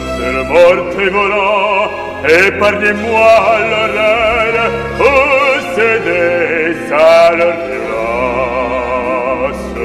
de la morte volant, épargnez-moi l'horreur, possédez à leur grâce.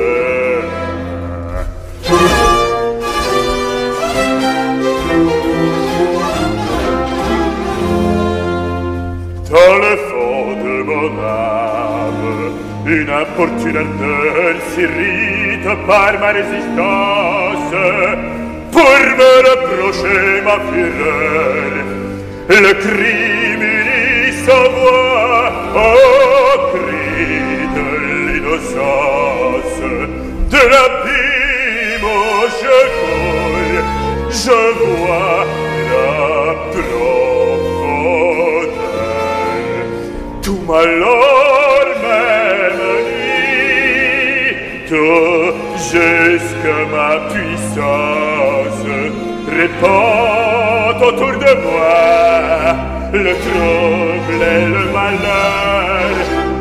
Dans le fond de mon âme, une importune ardeur s'irrite par ma résistance. Pour me reprocher ma fureur, le crime unit sa voix au cri de l'innocence. De l'abîme où je cours, je vois la profondeur. Tout malheur, même nuit, tout jusque ma puissance répand autour de moi le trouble et le malheur.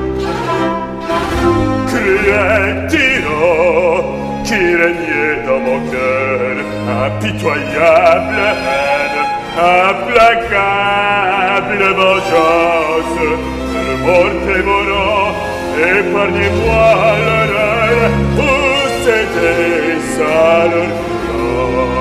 Cruel tyran qui régnait dans mon cœur, impitoyable haine, implacable vengeance, le mort dévorant, épargnez-moi l'horreur, possédez à leur corps.